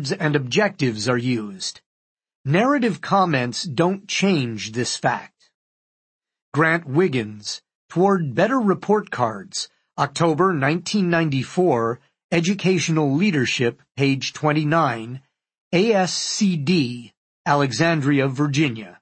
and objectives are used. Narrative comments don't change this fact. Grant Wiggins, Toward Better Report Cards, October 1994, Educational Leadership, page 29, ASCD, Alexandria, Virginia.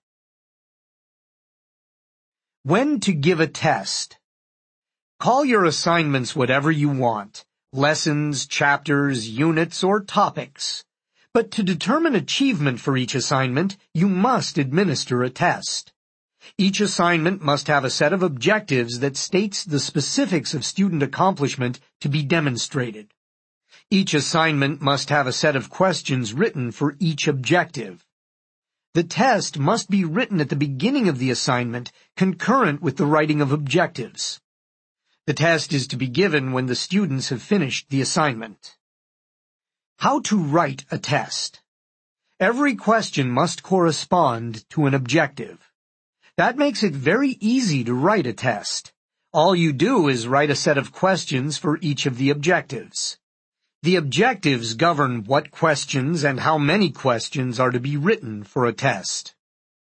When to give a test. Call your assignments whatever you want, lessons, chapters, units, or topics. But to determine achievement for each assignment, you must administer a test. Each assignment must have a set of objectives that states the specifics of student accomplishment to be demonstrated. Each assignment must have a set of questions written for each objective. The test must be written at the beginning of the assignment, concurrent with the writing of objectives. The test is to be given when the students have finished the assignment. How to write a test. Every question must correspond to an objective. That makes it very easy to write a test. All you do is write a set of questions for each of the objectives. The objectives govern what questions and how many questions are to be written for a test.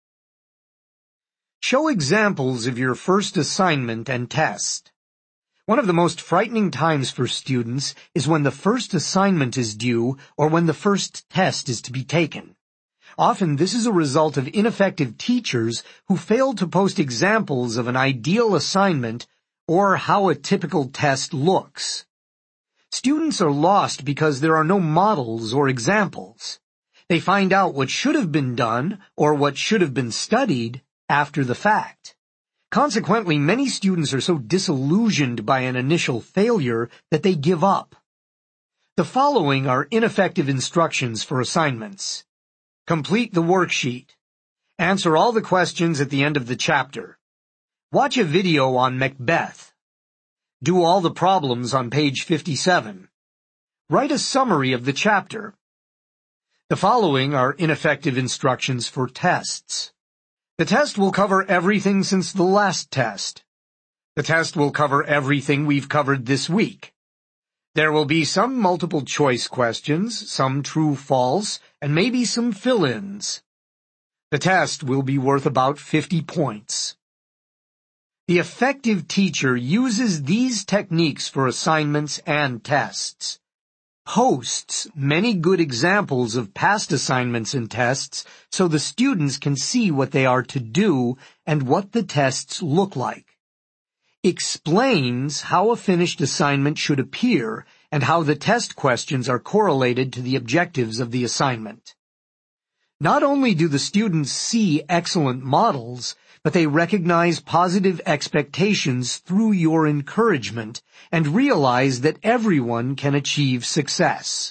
Show examples of your first assignment and test. One of the most frightening times for students is when the first assignment is due or when the first test is to be taken. Often this is a result of ineffective teachers who fail to post examples of an ideal assignment or how a typical test looks. Students are lost because there are no models or examples. They find out what should have been done or what should have been studied after the fact. Consequently, many students are so disillusioned by an initial failure that they give up. The following are ineffective instructions for assignments. Complete the worksheet. Answer all the questions at the end of the chapter. Watch a video on Macbeth. Do all the problems on page 57. Write a summary of the chapter. The following are ineffective instructions for tests. The test will cover everything since the last test. The test will cover everything we've covered this week. There will be some multiple choice questions, some true-false, and maybe some fill-ins. The test will be worth about 50 points. The effective teacher uses these techniques for assignments and tests. Posts many good examples of past assignments and tests so the students can see what they are to do and what the tests look like. Explains how a finished assignment should appear and how the test questions are correlated to the objectives of the assignment. Not only do the students see excellent models, but they recognize positive expectations through your encouragement and realize that everyone can achieve success.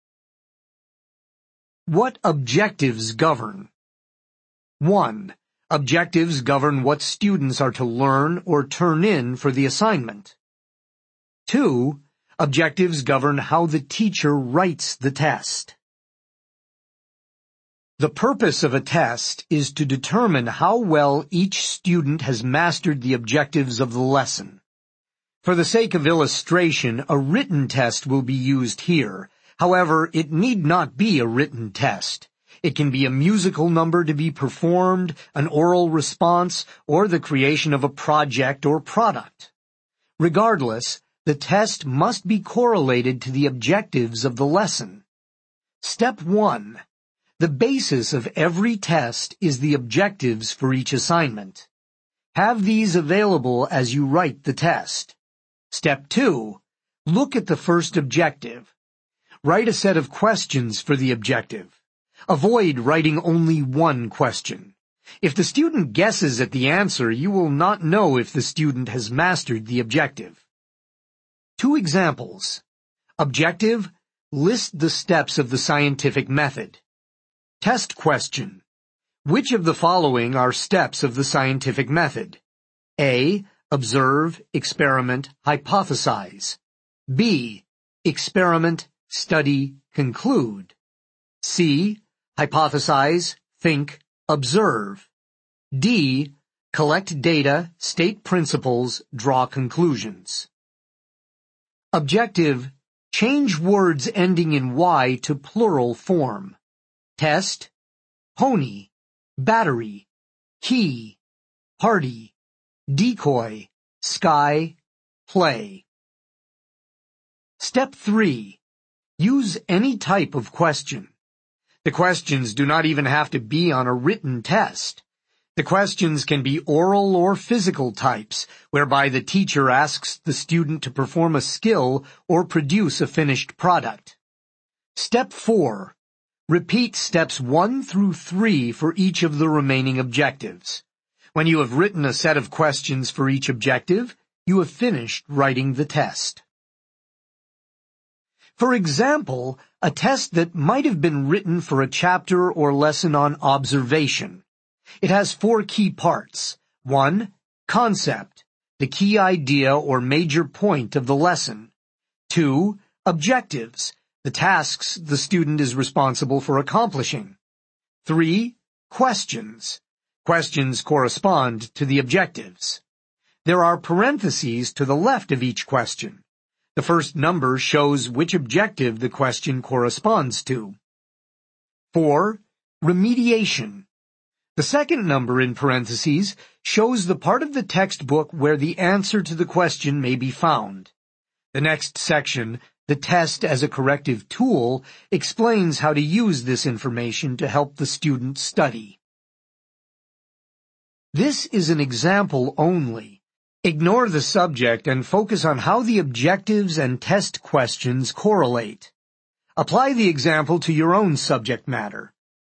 What objectives govern? 1. Objectives govern what students are to learn or turn in for the assignment. 2. Objectives govern how the teacher writes the test. The purpose of a test is to determine how well each student has mastered the objectives of the lesson. For the sake of illustration, a written test will be used here. However, it need not be a written test. It can be a musical number to be performed, an oral response, or the creation of a project or product. Regardless, the test must be correlated to the objectives of the lesson. Step 1. The basis of every test is the objectives for each assignment. Have these available as you write the test. Step 2. Look at the first objective. Write a set of questions for the objective. Avoid writing only one question. If the student guesses at the answer, you will not know if the student has mastered the objective. 2 examples. Objective: list the steps of the scientific method. Test question: which of the following are steps of the scientific method? A. Observe, experiment, hypothesize. B. Experiment, study, conclude. C. Hypothesize, think, observe. D. Collect data, state principles, draw conclusions. Objective: change words ending in Y to plural form. Test, pony, battery, key, party, decoy, sky, play. Step 3. Use any type of question. The questions do not even have to be on a written test. The questions can be oral or physical types, whereby the teacher asks the student to perform a skill or produce a finished product. Step 4. Repeat steps 1 through 3 for each of the remaining objectives. When you have written a set of questions for each objective, you have finished writing the test. For example, a test that might have been written for a chapter or lesson on observation. It has 4 key parts. 1. Concept, the key idea or major point of the lesson. 2. Objectives, the tasks the student is responsible for accomplishing. 3. Questions. Questions correspond to the objectives. There are parentheses to the left of each question. The first number shows which objective the question corresponds to. 4. Remediation. The second number in parentheses shows the part of the textbook where the answer to the question may be found. The next section, the test as a corrective tool, explains how to use this information to help the student study. This is an example only. Ignore the subject and focus on how the objectives and test questions correlate. Apply the example to your own subject matter.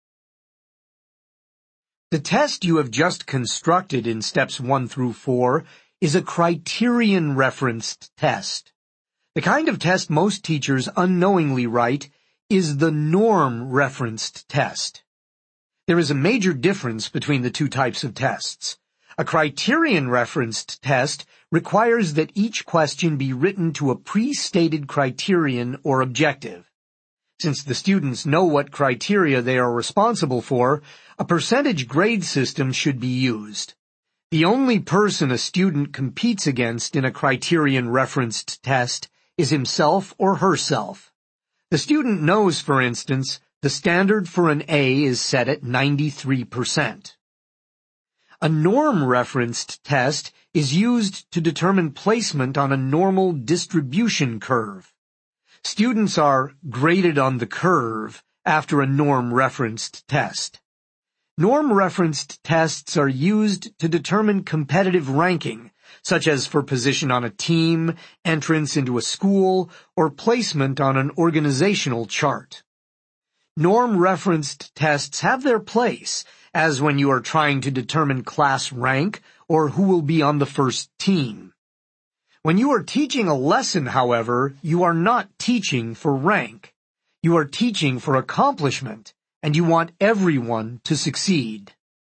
The test you have just constructed in steps 1 through 4 is a criterion-referenced test. The kind of test most teachers unknowingly write is the norm-referenced test. There is a major difference between the two types of tests. A criterion-referenced test requires that each question be written to a pre-stated criterion or objective. Since the students know what criteria they are responsible for, a percentage grade system should be used. The only person a student competes against in a criterion-referenced test is himself or herself. The student knows, for instance, the standard for an A is set at 93%. A norm-referenced test is used to determine placement on a normal distribution curve. Students are graded on the curve after a norm-referenced test. Norm-referenced tests are used to determine competitive ranking, such as for position on a team, entrance into a school, or placement on an organizational chart. Norm-referenced tests have their place, as when you are trying to determine class rank or who will be on the first team. When you are teaching a lesson, however, you are not teaching for rank. You are teaching for accomplishment, and you want everyone to succeed.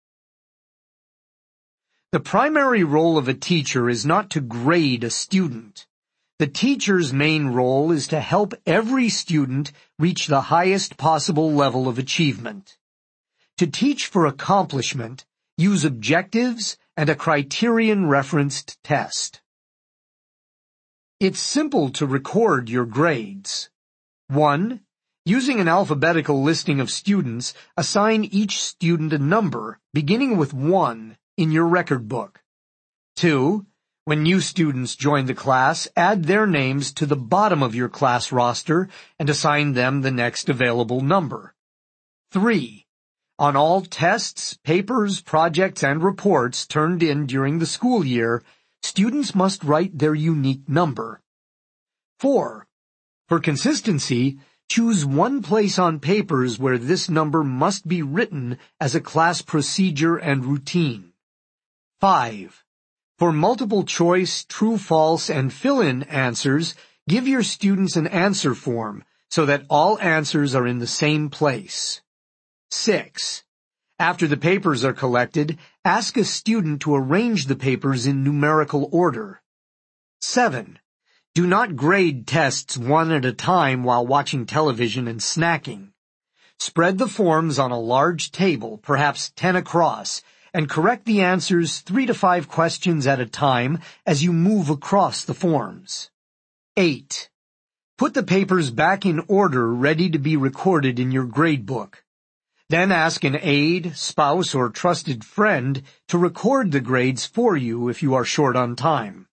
The primary role of a teacher is not to grade a student. The teacher's main role is to help every student reach the highest possible level of achievement. To teach for accomplishment, use objectives and a criterion-referenced test. It's simple to record your grades. 1. Using an alphabetical listing of students, assign each student a number, beginning with 1, in your record book. 2. When new students join the class, add their names to the bottom of your class roster and assign them the next available number. 3. On all tests, papers, projects, and reports turned in during the school year, students must write their unique number. 4. For consistency, choose one place on papers where this number must be written as a class procedure and routine. 5. For multiple choice, true, false, and fill-in answers, give your students an answer form so that all answers are in the same place. 6. After the papers are collected, ask a student to arrange the papers in numerical order. 7. Do not grade tests one at a time while watching television and snacking. Spread the forms on a large table, perhaps 10 across, and correct the answers 3 to 5 questions at a time as you move across the forms. 8. Put the papers back in order, ready to be recorded in your gradebook. Then ask an aide, spouse, or trusted friend to record the grades for you if you are short on time.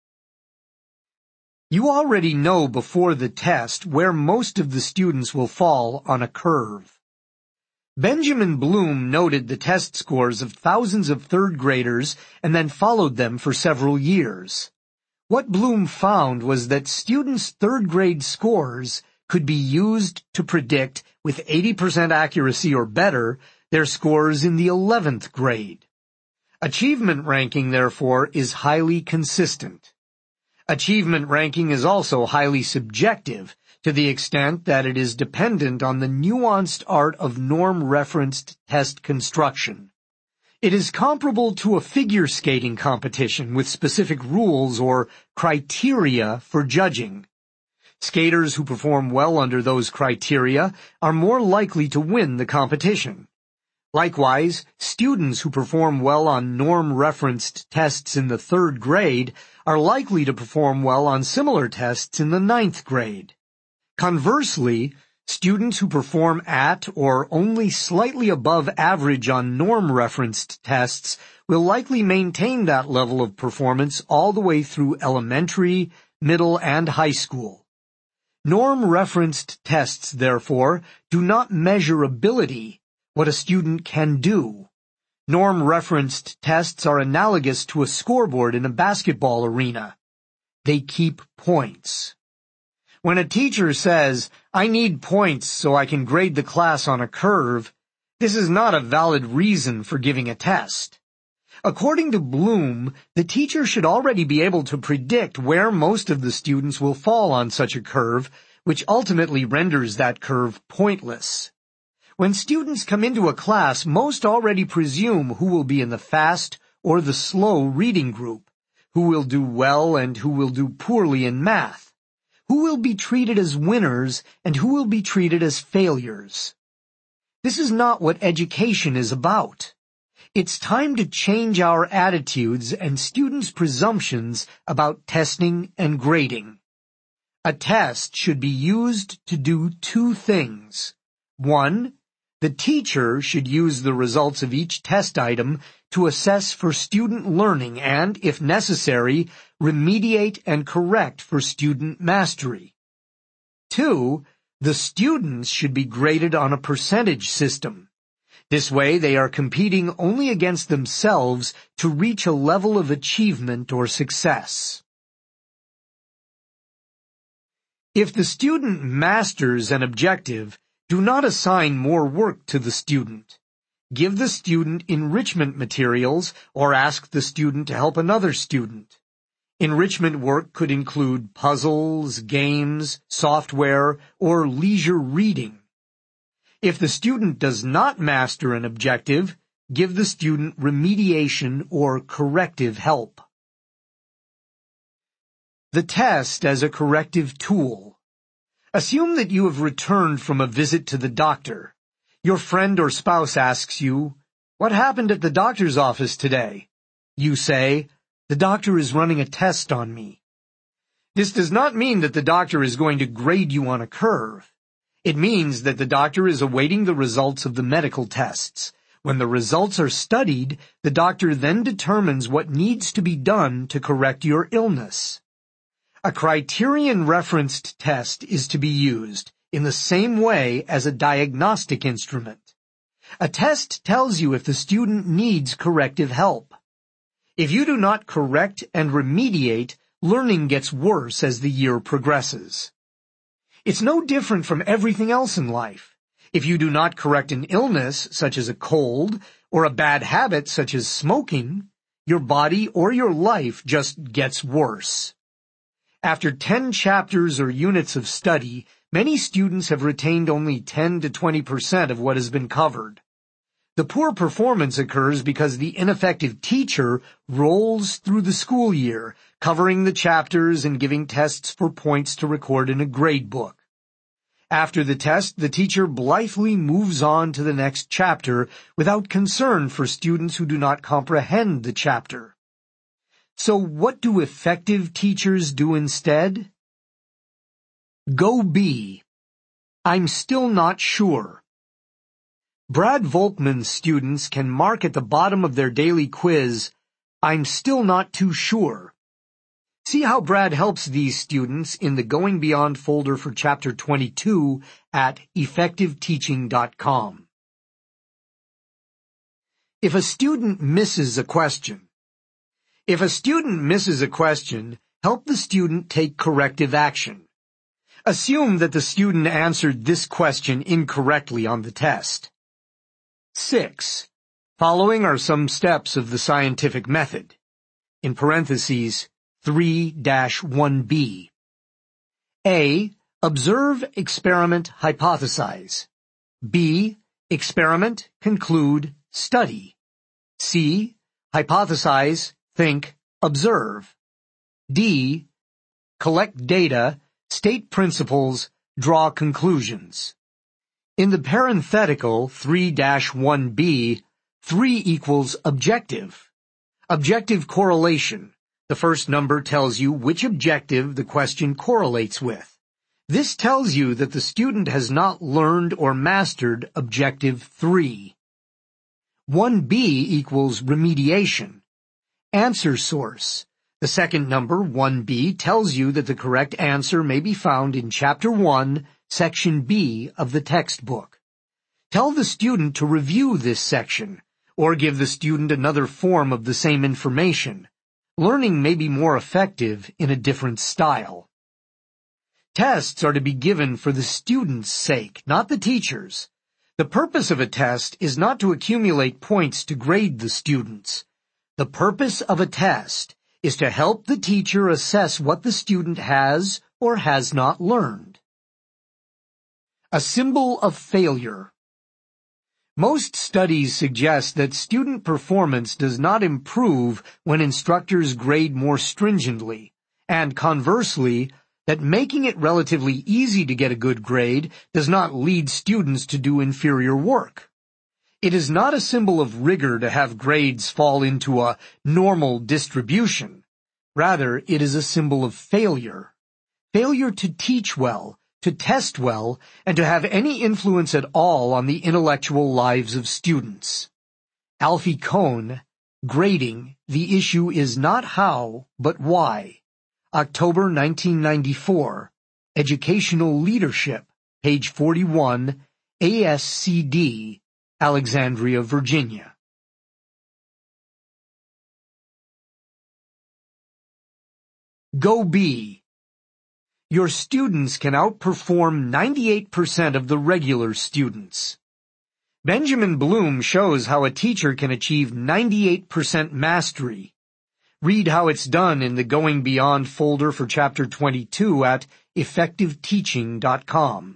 You already know before the test where most of the students will fall on a curve. Benjamin Bloom noted the test scores of thousands of third graders and then followed them for several years. What Bloom found was that students' third grade scores could be used to predict, with 80% accuracy or better, their scores in the 11th grade. Achievement ranking, therefore, is highly consistent. Achievement ranking is also highly subjective, to the extent that it is dependent on the nuanced art of norm-referenced test construction. It is comparable to a figure skating competition with specific rules or criteria for judging. Skaters who perform well under those criteria are more likely to win the competition. Likewise, students who perform well on norm-referenced tests in the third grade are likely to perform well on similar tests in the 9th grade. Conversely, students who perform at or only slightly above average on norm-referenced tests will likely maintain that level of performance all the way through elementary, middle, and high school. Norm-referenced tests, therefore, do not measure ability, what a student can do. Norm-referenced tests are analogous to a scoreboard in a basketball arena. They keep points. When a teacher says, "I need points so I can grade the class on a curve," this is not a valid reason for giving a test. According to Bloom, the teacher should already be able to predict where most of the students will fall on such a curve, which ultimately renders that curve pointless. When students come into a class, most already presume who will be in the fast or the slow reading group, who will do well and who will do poorly in math, who will be treated as winners and who will be treated as failures. This is not what education is about. It's time to change our attitudes and students' presumptions about testing and grading. A test should be used to do two things. 1. The teacher should use the results of each test item to assess for student learning and, if necessary, remediate and correct for student mastery. 2. The students should be graded on a percentage system. This way they are competing only against themselves to reach a level of achievement or success. If the student masters an objective, do not assign more work to the student. Give the student enrichment materials or ask the student to help another student. Enrichment work could include puzzles, games, software, or leisure reading. If the student does not master an objective, give the student remediation or corrective help. The test as a corrective tool. Assume that you have returned from a visit to the doctor. Your friend or spouse asks you, "What happened at the doctor's office today?" You say, "The doctor is running a test on me." This does not mean that the doctor is going to grade you on a curve. It means that the doctor is awaiting the results of the medical tests. When the results are studied, the doctor then determines what needs to be done to correct your illness. A criterion-referenced test is to be used in the same way as a diagnostic instrument. A test tells you if the student needs corrective help. If you do not correct and remediate, learning gets worse as the year progresses. It's no different from everything else in life. If you do not correct an illness, such as a cold, or a bad habit, such as smoking, your body or your life just gets worse. After 10 chapters or units of study, many students have retained only 10 to 20% of what has been covered. The poor performance occurs because the ineffective teacher rolls through the school year, covering the chapters and giving tests for points to record in a grade book. After the test, the teacher blithely moves on to the next chapter without concern for students who do not comprehend the chapter. So what do effective teachers do instead? Go B. I'm still not sure. Brad Volkman's students can mark at the bottom of their daily quiz, I'm still not too sure. See how Brad helps these students in the Going Beyond folder for Chapter 22 at effectiveteaching.com. If a student misses a question. If a student misses a question, help the student take corrective action. Assume that the student answered this question incorrectly on the test. 6. Following are some steps of the scientific method. In parentheses, 3-1b. A. Observe, experiment, hypothesize. B. Experiment, conclude, study. C. Hypothesize, think, observe. D. Collect data, state principles, draw conclusions. In the parenthetical 3-1b, 3 equals objective. Objective correlation. The first number tells you which objective the question correlates with. This tells you that the student has not learned or mastered objective 3. 1b equals remediation. Answer source. The second number, 1b, tells you that the correct answer may be found in Chapter 1, Section B of the textbook. Tell the student to review this section, or give the student another form of the same information. Learning may be more effective in a different style. Tests are to be given for the student's sake, not the teacher's. The purpose of a test is not to accumulate points to grade the students. The purpose of a test is to help the teacher assess what the student has or has not learned. A symbol of failure. Most studies suggest that student performance does not improve when instructors grade more stringently, and conversely, that making it relatively easy to get a good grade does not lead students to do inferior work. It is not a symbol of rigor to have grades fall into a normal distribution. Rather, it is a symbol of failure. Failure to teach well, to test well, and to have any influence at all on the intellectual lives of students. Alfie Kohn, Grading, the Issue is Not How, but Why. October 1994. Educational Leadership, page 41, ASCD, Alexandria, Virginia. Go B. Your students can outperform 98% of the regular students. Benjamin Bloom shows how a teacher can achieve 98% mastery. Read how it's done in the Going Beyond folder for Chapter 22 at effectiveteaching.com.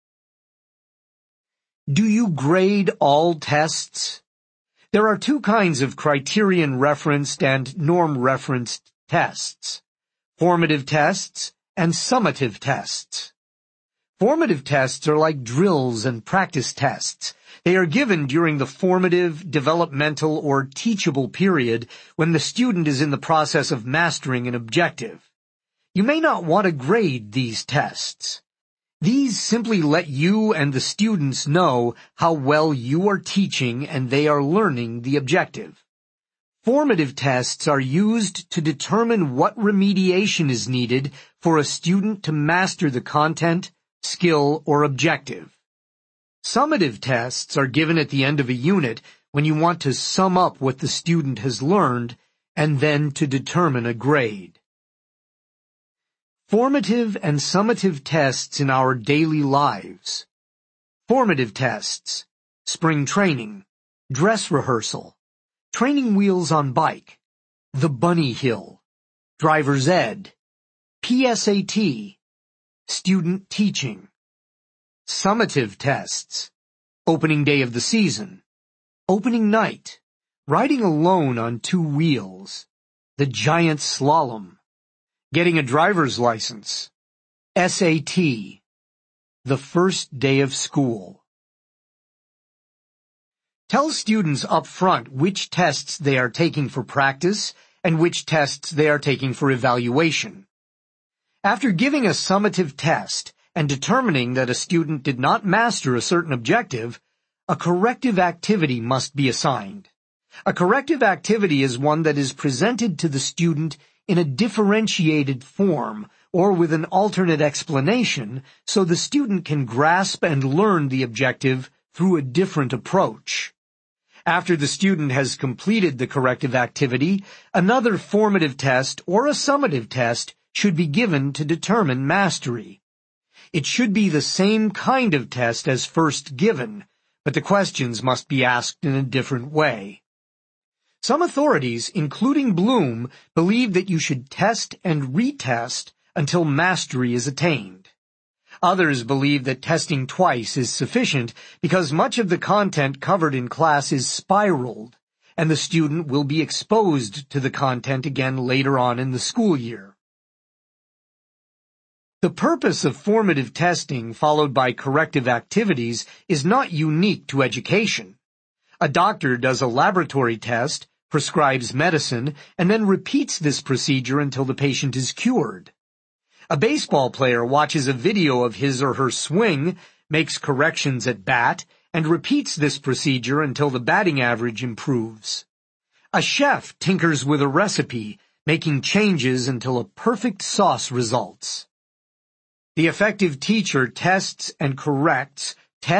Do you grade all tests? There are two kinds of criterion-referenced and norm-referenced tests: formative tests and summative tests. Formative tests are like drills and practice tests. They are given during the formative, developmental, or teachable period when the student is in the process of mastering an objective. You may not want to grade these tests. These simply let you and the students know how well you are teaching and they are learning the objective. Formative tests are used to determine what remediation is needed for a student to master the content, skill, or objective. Summative tests are given at the end of a unit when you want to sum up what the student has learned and then to determine a grade. Formative and summative tests in our daily lives. Formative tests: spring training, dress rehearsal, training wheels on bike, the bunny hill, driver's ed, PSAT, student teaching. Summative tests: opening day of the season, opening night, riding alone on 2 wheels, the giant slalom, getting a driver's license, SAT, the first day of school. Tell students up front which tests they are taking for practice and which tests they are taking for evaluation. After giving a summative test, and determining that a student did not master a certain objective, a corrective activity must be assigned. A corrective activity is one that is presented to the student in a differentiated form or with an alternate explanation so the student can grasp and learn the objective through a different approach. After the student has completed the corrective activity, another formative test or a summative test should be given to determine mastery. It should be the same kind of test as first given, but the questions must be asked in a different way. Some authorities, including Bloom, believe that you should test and retest until mastery is attained. Others believe that testing twice is sufficient because much of the content covered in class is spiraled, and the student will be exposed to the content again later on in the school year. The purpose of formative testing followed by corrective activities is not unique to education. A doctor does a laboratory test, prescribes medicine, and then repeats this procedure until the patient is cured. A baseball player watches a video of his or her swing, makes corrections at bat, and repeats this procedure until the batting average improves. A chef tinkers with a recipe, making changes until a perfect sauce results. The effective teacher tests and corrects,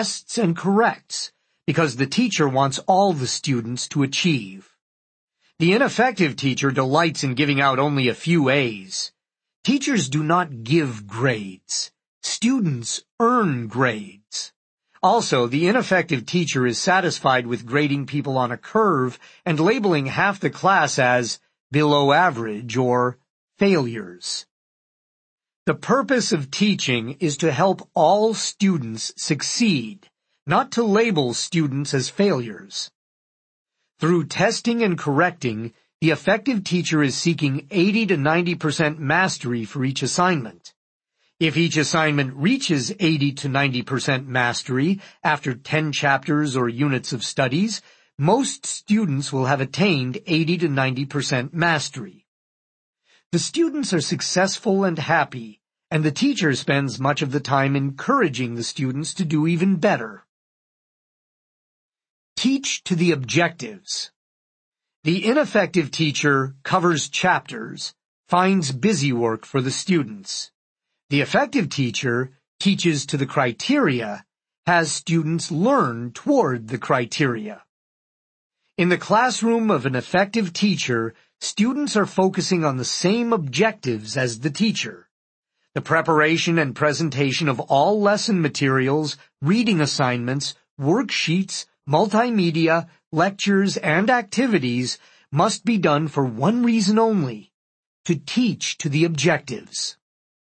because the teacher wants all the students to achieve. The ineffective teacher delights in giving out only a few A's. Teachers do not give grades. Students earn grades. Also, the ineffective teacher is satisfied with grading people on a curve and labeling half the class as below average or failures. The purpose of teaching is to help all students succeed, not to label students as failures. Through testing and correcting, the effective teacher is seeking 80 to 90% mastery for each assignment. If each assignment reaches 80 to 90% mastery after 10 chapters or units of studies, most students will have attained 80 to 90% mastery. The students are successful and happy, and the teacher spends much of the time encouraging the students to do even better. Teach to the objectives. The ineffective teacher covers chapters, finds busy work for the students. The effective teacher teaches to the criteria, has students learn toward the criteria. In the classroom of an effective teacher, students are focusing on the same objectives as the teacher. The preparation and presentation of all lesson materials, reading assignments, worksheets, multimedia, lectures, and activities must be done for one reason only: to teach to the objectives.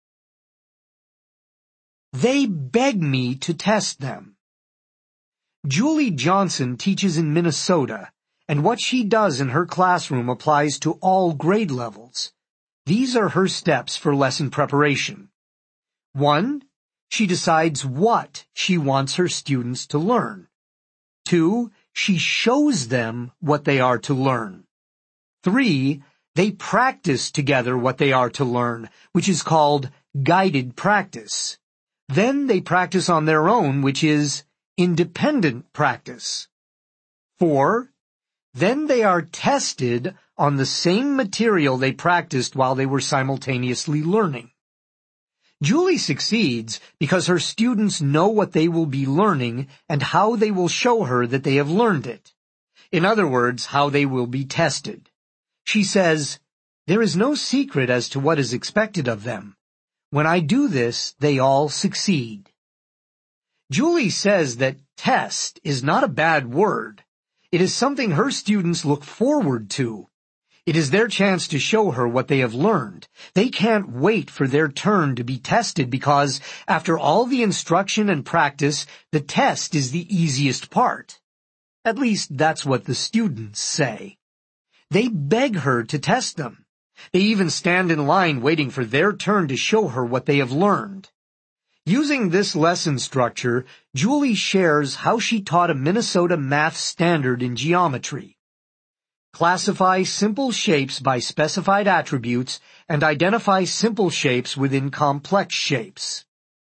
They beg me to test them. Julie Johnson teaches in Minnesota, and what she does in her classroom applies to all grade levels. These are her steps for lesson preparation. 1. She decides what she wants her students to learn. 2. She shows them what they are to learn. 3. They practice together what they are to learn, which is called guided practice. Then they practice on their own, which is independent practice. 4. Then they are tested on the same material they practiced while they were simultaneously learning. Julie succeeds because her students know what they will be learning and how they will show her that they have learned it. In other words, how they will be tested. She says, "There is no secret as to what is expected of them. When I do this, they all succeed." Julie says that test is not a bad word. It is something her students look forward to. It is their chance to show her what they have learned. They can't wait for their turn to be tested because, after all the instruction and practice, the test is the easiest part. At least that's what the students say. They beg her to test them. They even stand in line waiting for their turn to show her what they have learned. Using this lesson structure, Julie shares how she taught a Minnesota math standard in geometry. Classify simple shapes by specified attributes and identify simple shapes within complex shapes.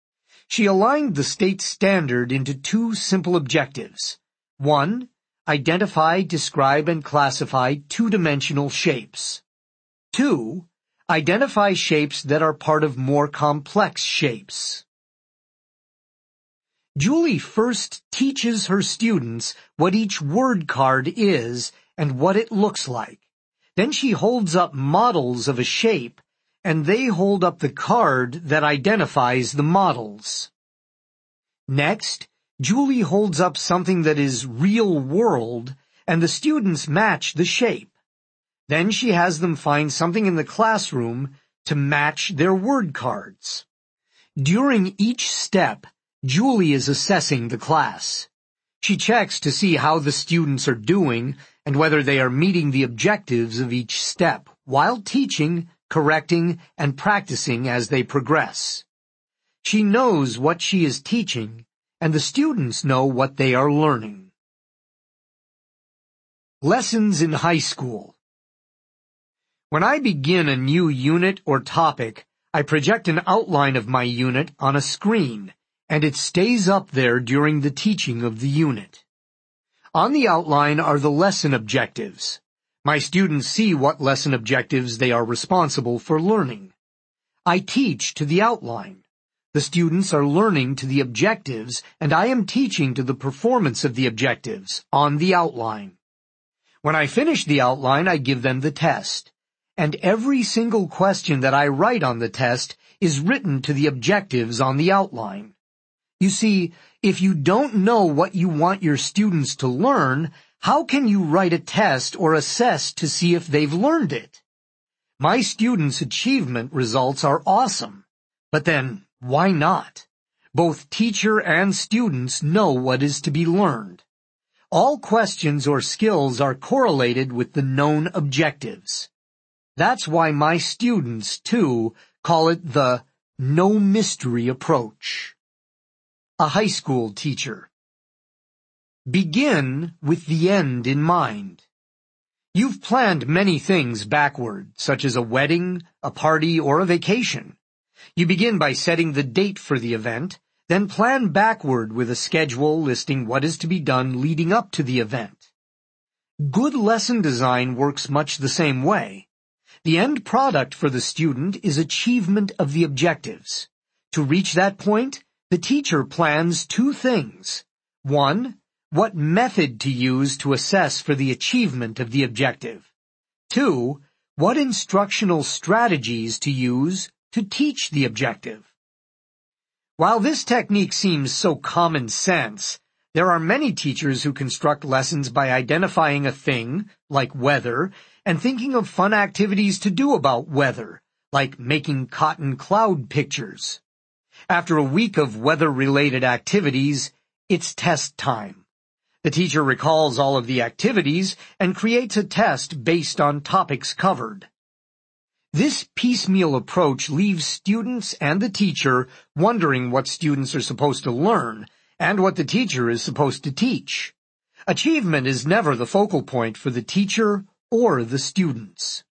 She aligned the state standard into two simple objectives. 1. Identify, describe, and classify two-dimensional shapes. 2. Identify shapes that are part of more complex shapes. Julie first teaches her students what each word card is and what it looks like. Then she holds up models of a shape, and they hold up the card that identifies the models. Next, Julie holds up something that is real world, and the students match the shape. Then she has them find something in the classroom to match their word cards. During each step, Julie is assessing the class. She checks to see how the students are doing and whether they are meeting the objectives of each step, while teaching, correcting, and practicing as they progress. She knows what she is teaching, and the students know what they are learning. Lessons in high school. When I begin a new unit or topic, I project an outline of my unit on a screen, and it stays up there during the teaching of the unit. On the outline are the lesson objectives. My students see what lesson objectives they are responsible for learning. I teach to the outline. The students are learning to the objectives, and I am teaching to the performance of the objectives on the outline. When I finish the outline, I give them the test, and every single question that I write on the test is written to the objectives on the outline. You see, if you don't know what you want your students to learn, how can you write a test or assess to see if they've learned it? My students' achievement results are awesome, but then why not? Both teacher and students know what is to be learned. All questions or skills are correlated with the known objectives. That's why my students, too, call it the no mystery approach. A high school teacher. Begin with the end in mind. You've planned many things backward, such as a wedding, a party, or a vacation. You begin by setting the date for the event, then plan backward with a schedule listing what is to be done leading up to the event. Good lesson design works much the same way. The end product for the student is achievement of the objectives. To reach that point, the teacher plans two things. 1. What method to use to assess for the achievement of the objective. 2. What instructional strategies to use to teach the objective. While this technique seems so common sense, there are many teachers who construct lessons by identifying a thing, like weather, and thinking of fun activities to do about weather, like making cotton cloud pictures. After a week of weather-related activities, it's test time. The teacher recalls all of the activities and creates a test based on topics covered. This piecemeal approach leaves students and the teacher wondering what students are supposed to learn and what the teacher is supposed to teach. Achievement is never the focal point for the teacher or the students.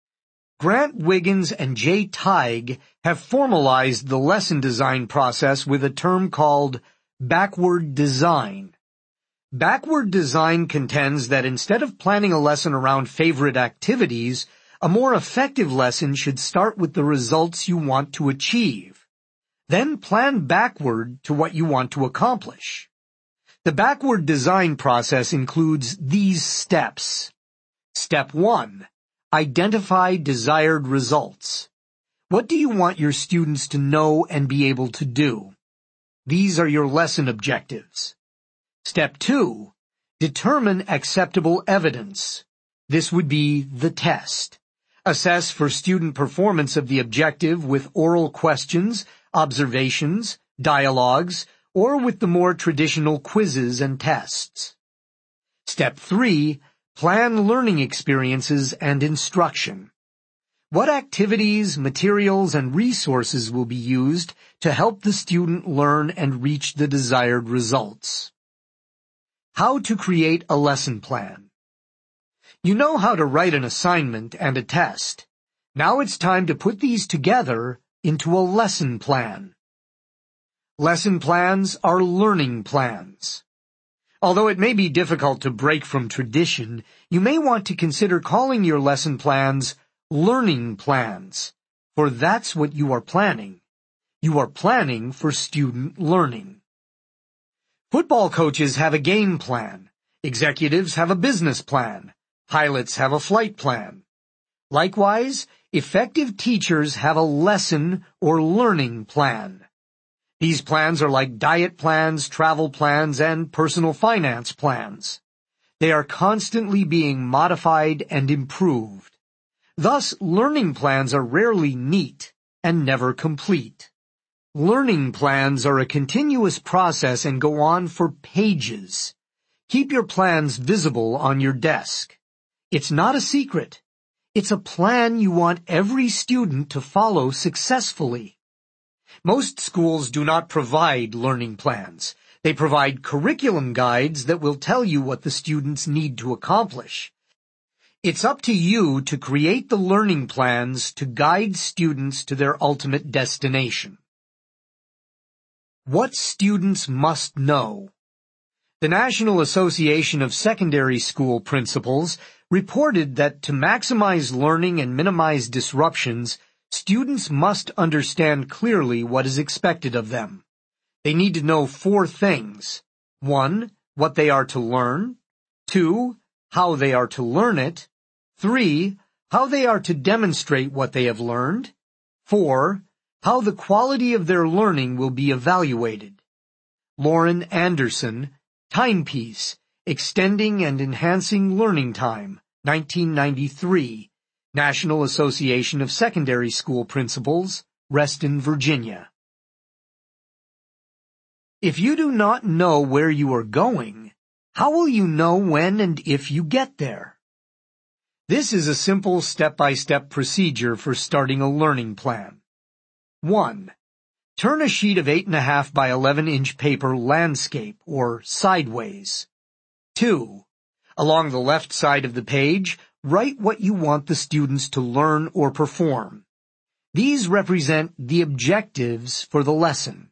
Grant Wiggins and Jay Teig have formalized the lesson design process with a term called backward design. Backward design contends that instead of planning a lesson around favorite activities, a more effective lesson should start with the results you want to achieve. Then plan backward to what you want to accomplish. The backward design process includes these steps. Step 1. Identify desired results. What do you want your students to know and be able to do? These are your lesson objectives. Step 2. Determine acceptable evidence. This would be the test. Assess for student performance of the objective with oral questions, observations, dialogues, or with the more traditional quizzes and tests. Step 3. Plan learning experiences and instruction. What activities, materials, and resources will be used to help the student learn and reach the desired results? How to create a lesson plan. You know how to write an assignment and a test. Now it's time to put these together into a lesson plan. Lesson plans are learning plans. Although it may be difficult to break from tradition, you may want to consider calling your lesson plans learning plans, for that's what you are planning. You are planning for student learning. Football coaches have a game plan. Executives have a business plan. Pilots have a flight plan. Likewise, effective teachers have a lesson or learning plan. These plans are like diet plans, travel plans, and personal finance plans. They are constantly being modified and improved. Thus, learning plans are rarely neat and never complete. Learning plans are a continuous process and go on for pages. Keep your plans visible on your desk. It's not a secret. It's a plan you want every student to follow successfully. Most schools do not provide learning plans. They provide curriculum guides that will tell you what the students need to accomplish. It's up to you to create the learning plans to guide students to their ultimate destination. What students must know. The National Association of Secondary School Principals reported that to maximize learning and minimize disruptions, students must understand clearly what is expected of them. They need to know 4 things. 1, what they are to learn. 2, how they are to learn it. 3, how they are to demonstrate what they have learned. 4, how the quality of their learning will be evaluated. Lauren Anderson, Timepiece, Extending and Enhancing Learning Time, 1993, National Association of Secondary School Principals, Reston, Virginia. If you do not know where you are going, how will you know when and if you get there? This is a simple step-by-step procedure for starting a learning plan. 1. Turn a sheet of 8.5 by 11-inch paper landscape or sideways. 2. Along the left side of the page, write what you want the students to learn or perform. These represent the objectives for the lesson.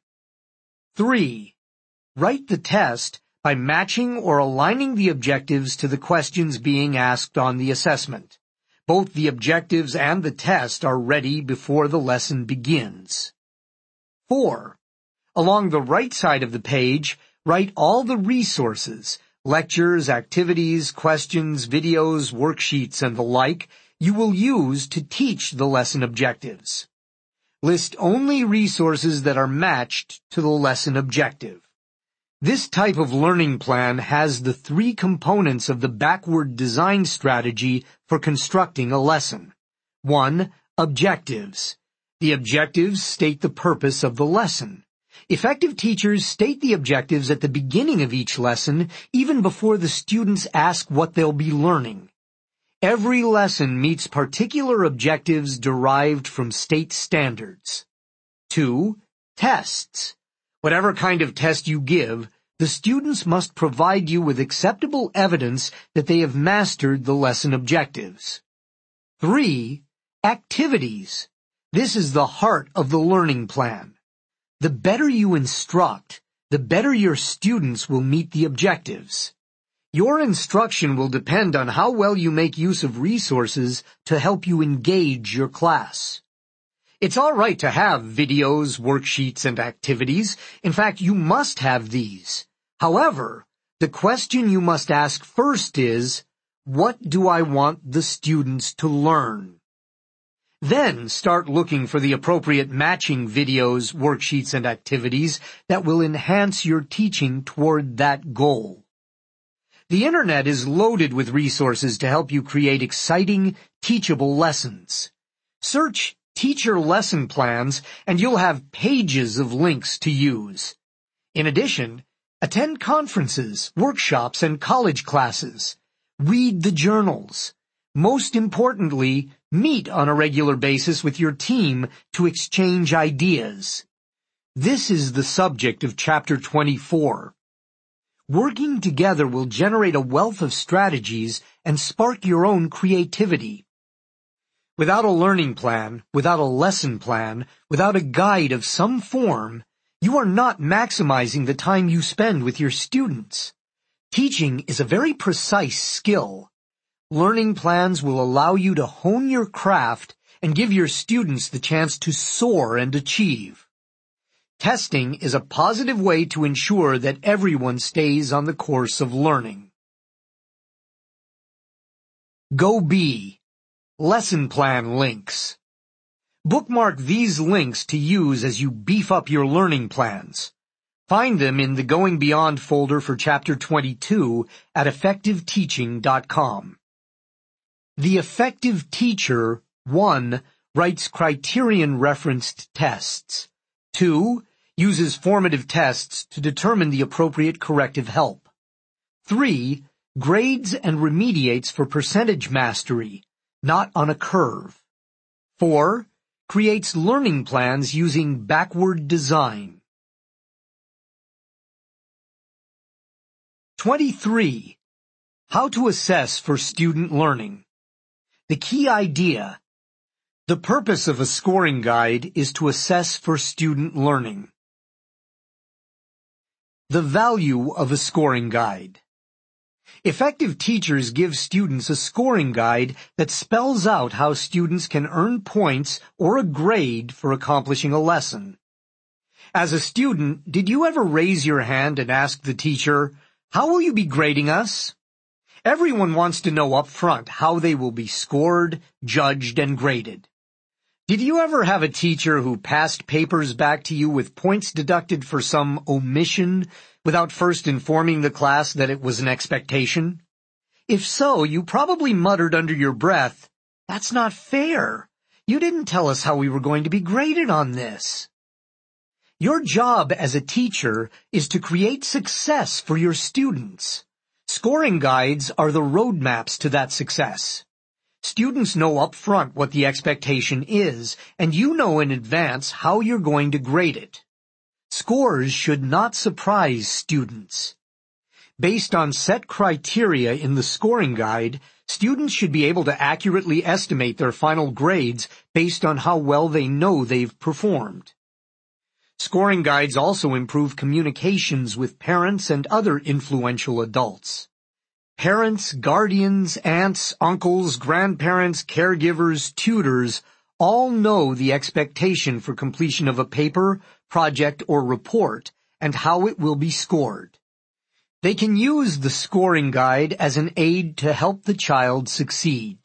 3. Write the test by matching or aligning the objectives to the questions being asked on the assessment. Both the objectives and the test are ready before the lesson begins. 4. Along the right side of the page, write all the resources, lectures, activities, questions, videos, worksheets, and the like you will use to teach the lesson objectives. List only resources that are matched to the lesson objective. This type of learning plan has the 3 components of the backward design strategy for constructing a lesson. 1. Objectives. The objectives state the purpose of the lesson. Effective teachers state the objectives at the beginning of each lesson, even before the students ask what they'll be learning. Every lesson meets particular objectives derived from state standards. 2. Tests. Whatever kind of test you give, the students must provide you with acceptable evidence that they have mastered the lesson objectives. 3. Activities. This is the heart of the learning plan. The better you instruct, the better your students will meet the objectives. Your instruction will depend on how well you make use of resources to help you engage your class. It's all right to have videos, worksheets, and activities. In fact, you must have these. However, the question you must ask first is, what do I want the students to learn? Then start looking for the appropriate matching videos, worksheets, and activities that will enhance your teaching toward that goal. The Internet is loaded with resources to help you create exciting, teachable lessons. Search teacher lesson plans and you'll have pages of links to use. In addition, attend conferences, workshops, and college classes. Read the journals. Most importantly, meet on a regular basis with your team to exchange ideas. This is the subject of Chapter 24. Working together will generate a wealth of strategies and spark your own creativity. Without a learning plan, without a lesson plan, without a guide of some form, You are not maximizing the time you spend with your students. Teaching is a very precise skill. Learning plans will allow you to hone your craft and give your students the chance to soar and achieve. Testing is a positive way to ensure that everyone stays on the course of learning. Go B. Lesson plan links. Bookmark these links to use as you beef up your learning plans. Find them in the Going Beyond folder for Chapter 22 at effectiveteaching.com. The effective teacher, 1, writes criterion-referenced tests. 2, uses formative tests to determine the appropriate corrective help. 3, grades and remediates for percentage mastery, not on a curve. 4, creates learning plans using backward design. 23. How to assess for student learning. The key idea. The purpose of a scoring guide is to assess for student learning. The value of a scoring guide. Effective teachers give students a scoring guide that spells out how students can earn points or a grade for accomplishing a lesson. As a student, did you ever raise your hand and ask the teacher, "How will you be grading us?" Everyone wants to know up front how they will be scored, judged, and graded. Did you ever have a teacher who passed papers back to you with points deducted for some omission without first informing the class that it was an expectation? If so, you probably muttered under your breath, "That's not fair. You didn't tell us how we were going to be graded on this." Your job as a teacher is to create success for your students. Scoring guides are the roadmaps to that success. Students know up front what the expectation is, and you know in advance how you're going to grade it. Scores should not surprise students. Based on set criteria in the scoring guide, students should be able to accurately estimate their final grades based on how well they know they've performed. Scoring guides also improve communications with parents and other influential adults. Parents, guardians, aunts, uncles, grandparents, caregivers, tutors all know the expectation for completion of a paper, project, or report and how it will be scored. They can use the scoring guide as an aid to help the child succeed.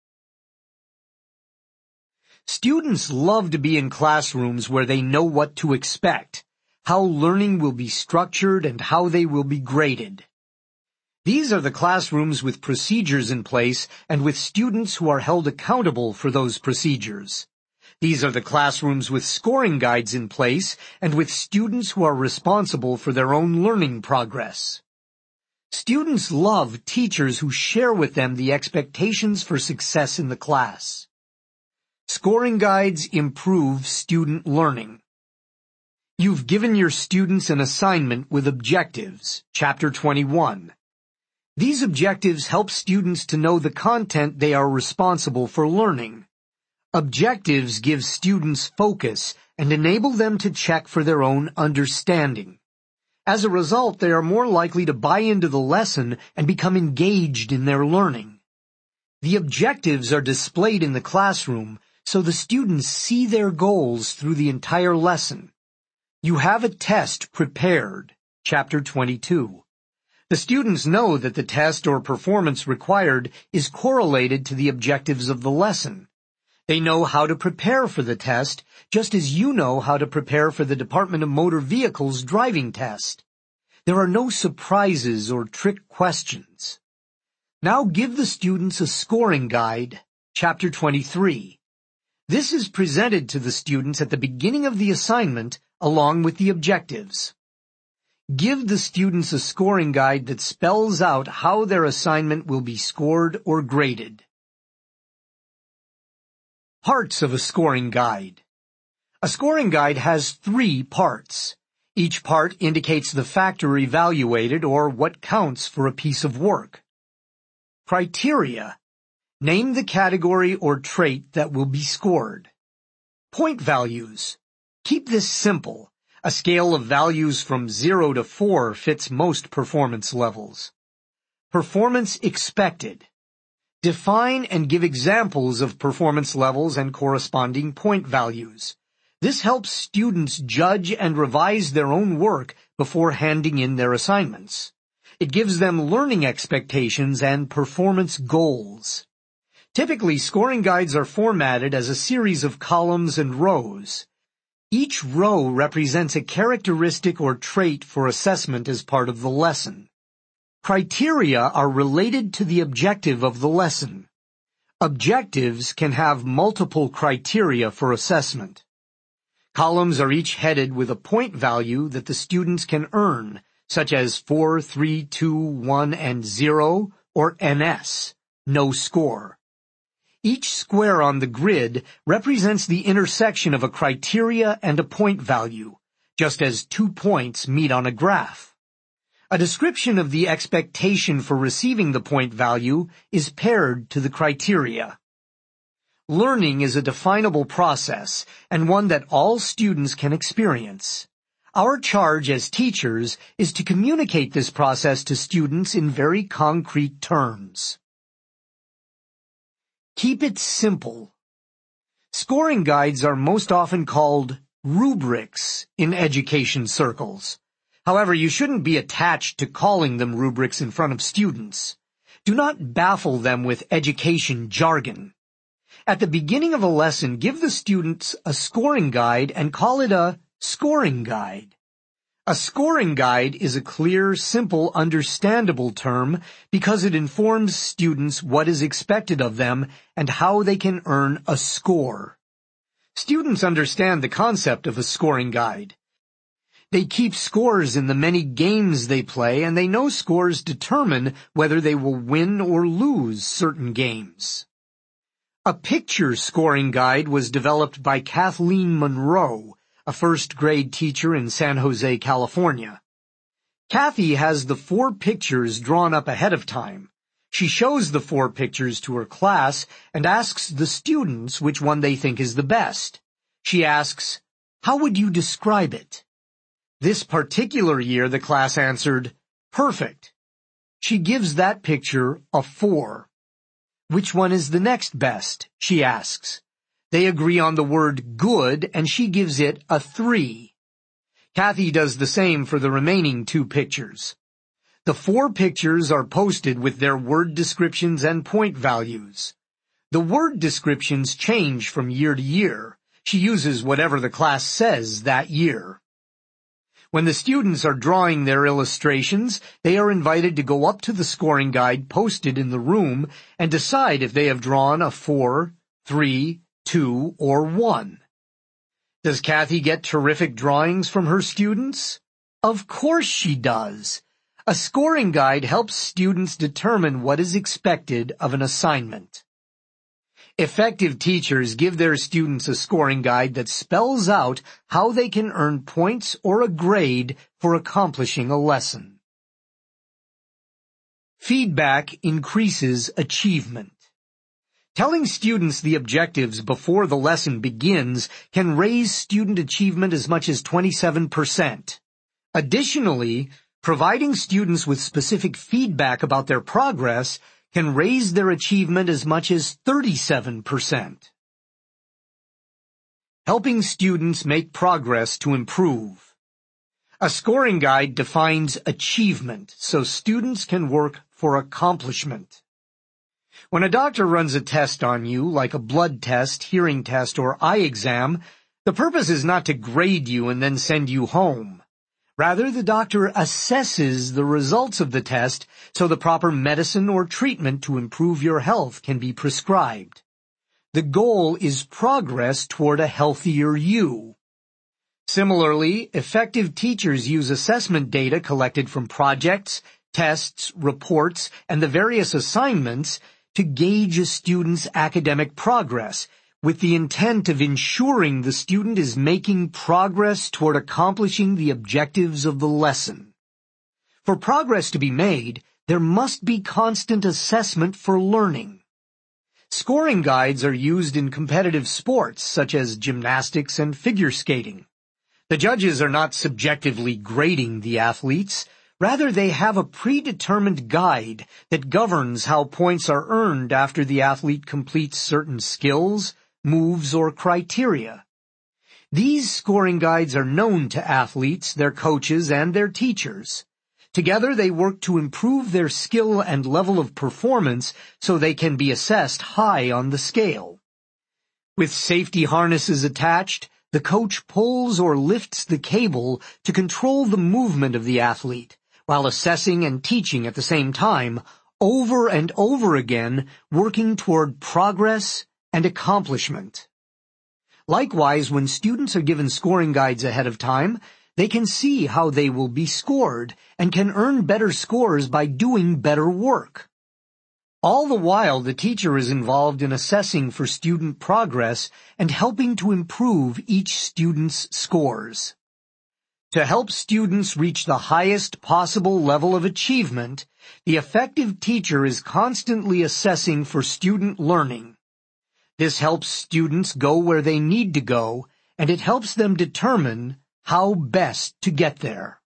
Students love to be in classrooms where they know what to expect, how learning will be structured, and how they will be graded. These are the classrooms with procedures in place and with students who are held accountable for those procedures. These are the classrooms with scoring guides in place and with students who are responsible for their own learning progress. Students love teachers who share with them the expectations for success in the class. Scoring guides improve student learning. You've given your students an assignment with objectives, Chapter 21. These objectives help students to know the content they are responsible for learning. Objectives give students focus and enable them to check for their own understanding. As a result, they are more likely to buy into the lesson and become engaged in their learning. The objectives are displayed in the classroom so the students see their goals through the entire lesson. You have a test prepared, Chapter 22. The students know that the test or performance required is correlated to the objectives of the lesson. They know how to prepare for the test, just as you know how to prepare for the Department of Motor Vehicles driving test. There are no surprises or trick questions. Now give the students a scoring guide, Chapter 23. This is presented to the students at the beginning of the assignment along with the objectives. Give the students a scoring guide that spells out how their assignment will be scored or graded. Parts of a scoring guide. A scoring guide has 3 parts. Each part indicates the factor evaluated or what counts for a piece of work. Criteria. Name the category or trait that will be scored. Point values. Keep this simple. A scale of values from 0 to 4 fits most performance levels. Performance expected. Define and give examples of performance levels and corresponding point values. This helps students judge and revise their own work before handing in their assignments. It gives them learning expectations and performance goals. Typically, scoring guides are formatted as a series of columns and rows. Each row represents a characteristic or trait for assessment as part of the lesson. Criteria are related to the objective of the lesson. Objectives can have multiple criteria for assessment. Columns are each headed with a point value that the students can earn, such as 4, 3, 2, 1, and 0, or NS, no score. Each square on the grid represents the intersection of a criteria and a point value, just as 2 points meet on a graph. A description of the expectation for receiving the point value is paired to the criteria. Learning is a definable process and one that all students can experience. Our charge as teachers is to communicate this process to students in very concrete terms. Keep it simple. Scoring guides are most often called rubrics in education circles. However, you shouldn't be attached to calling them rubrics in front of students. Do not baffle them with education jargon. At the beginning of a lesson, give the students a scoring guide and call it a scoring guide. A scoring guide is a clear, simple, understandable term because it informs students what is expected of them and how they can earn a score. Students understand the concept of a scoring guide. They keep scores in the many games they play, and they know scores determine whether they will win or lose certain games. A picture scoring guide was developed by Kathleen Monroe, a first-grade teacher in San Jose, California. Kathy has the 4 pictures drawn up ahead of time. She shows the 4 pictures to her class and asks the students which one they think is the best. She asks, "How would you describe it?" This particular year, the class answered, "Perfect." She gives that picture a 4. "Which one is the next best?" she asks. They agree on the word good, and she gives it a 3. Kathy does the same for the remaining 2 pictures. The 4 pictures are posted with their word descriptions and point values. The word descriptions change from year to year. She uses whatever the class says that year. When the students are drawing their illustrations, they are invited to go up to the scoring guide posted in the room and decide if they have drawn a 4, 3, 2, or 1. Does Kathy get terrific drawings from her students? Of course she does. A scoring guide helps students determine what is expected of an assignment. Effective teachers give their students a scoring guide that spells out how they can earn points or a grade for accomplishing a lesson. Feedback increases achievement. Telling students the objectives before the lesson begins can raise student achievement as much as 27%. Additionally, providing students with specific feedback about their progress can raise their achievement as much as 37%. Helping students make progress to improve. A scoring guide defines achievement so students can work for accomplishment. When a doctor runs a test on you, like a blood test, hearing test, or eye exam, the purpose is not to grade you and then send you home. Rather, the doctor assesses the results of the test so the proper medicine or treatment to improve your health can be prescribed. The goal is progress toward a healthier you. Similarly, effective teachers use assessment data collected from projects, tests, reports, and the various assignments to gauge a student's academic progress, with the intent of ensuring the student is making progress toward accomplishing the objectives of the lesson. For progress to be made, there must be constant assessment for learning. Scoring guides are used in competitive sports such as gymnastics and figure skating. The judges are not subjectively grading the athletes. Rather, they have a predetermined guide that governs how points are earned after the athlete completes certain skills, moves, or criteria. These scoring guides are known to athletes, their coaches, and their teachers. Together, they work to improve their skill and level of performance so they can be assessed high on the scale. With safety harnesses attached, the coach pulls or lifts the cable to control the movement of the athlete, while assessing and teaching at the same time, over and over again, working toward progress and accomplishment. Likewise, when students are given scoring guides ahead of time, they can see how they will be scored and can earn better scores by doing better work. All the while, the teacher is involved in assessing for student progress and helping to improve each student's scores. To help students reach the highest possible level of achievement, the effective teacher is constantly assessing for student learning. This helps students go where they need to go, and it helps them determine how best to get there.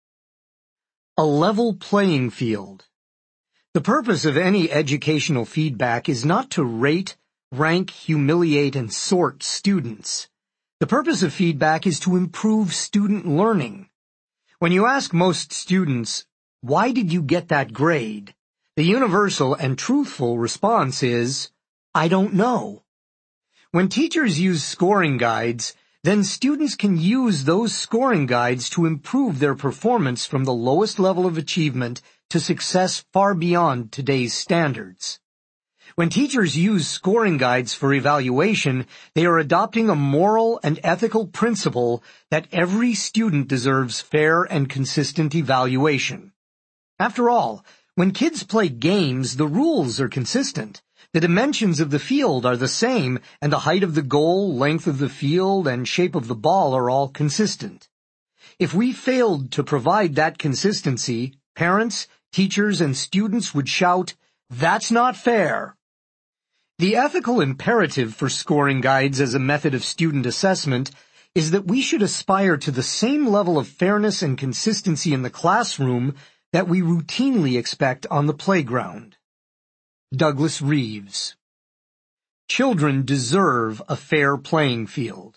A level playing field. The purpose of any educational feedback is not to rate, rank, humiliate, and sort students. The purpose of feedback is to improve student learning. When you ask most students, "Why did you get that grade?" the universal and truthful response is, "I don't know." When teachers use scoring guides, then students can use those scoring guides to improve their performance from the lowest level of achievement to success far beyond today's standards. When teachers use scoring guides for evaluation, they are adopting a moral and ethical principle that every student deserves fair and consistent evaluation. After all, when kids play games, the rules are consistent. The dimensions of the field are the same, and the height of the goal, length of the field, and shape of the ball are all consistent. If we failed to provide that consistency, parents, teachers, and students would shout, "That's not fair." The ethical imperative for scoring guides as a method of student assessment is that we should aspire to the same level of fairness and consistency in the classroom that we routinely expect on the playground. Douglas Reeves. Children deserve a fair playing field.